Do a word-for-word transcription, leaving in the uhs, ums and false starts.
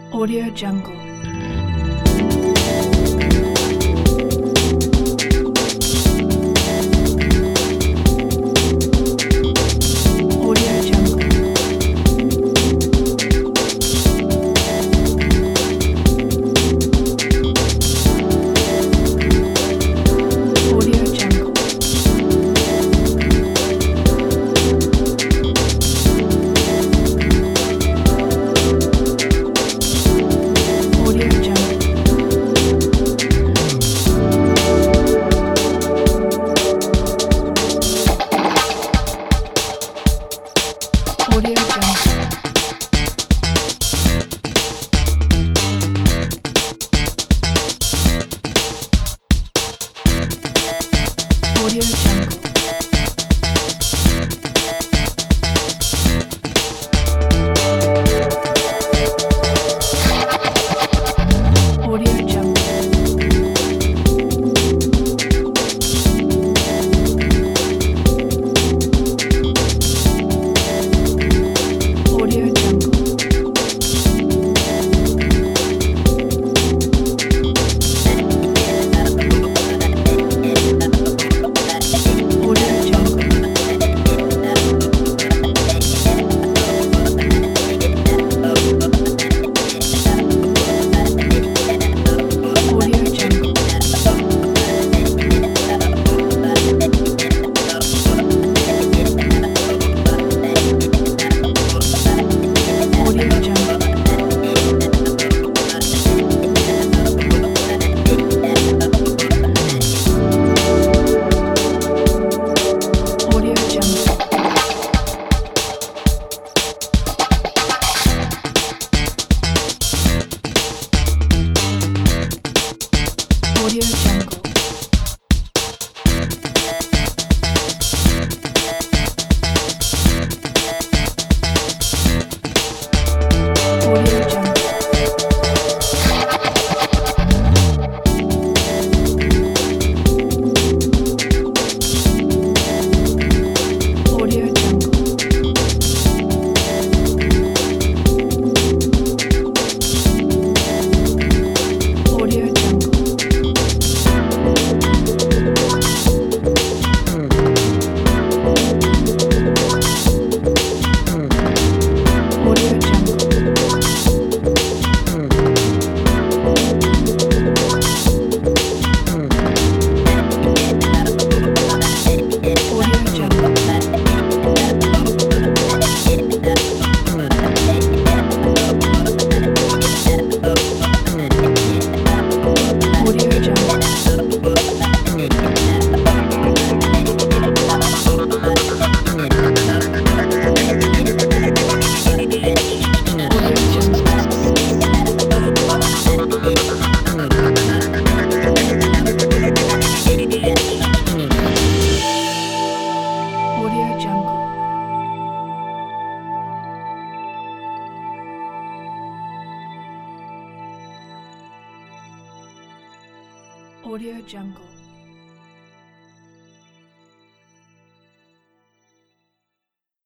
Audio Jungle. Audio Jungle. Audio Jungle. Audio Jungle. Audio Jungle. Audio Jungle. Audio Jungle. Audio Jungle. Audio Jungle. Audio Jungle. Audio Jungle. Audio Jungle. Audio Jungle. Audio Jungle. Audio Jungle. Audio Jungle. Audio Jungle. Audio Jungle. Audio Jungle. Audio Audio Jungle. Audio Jungle.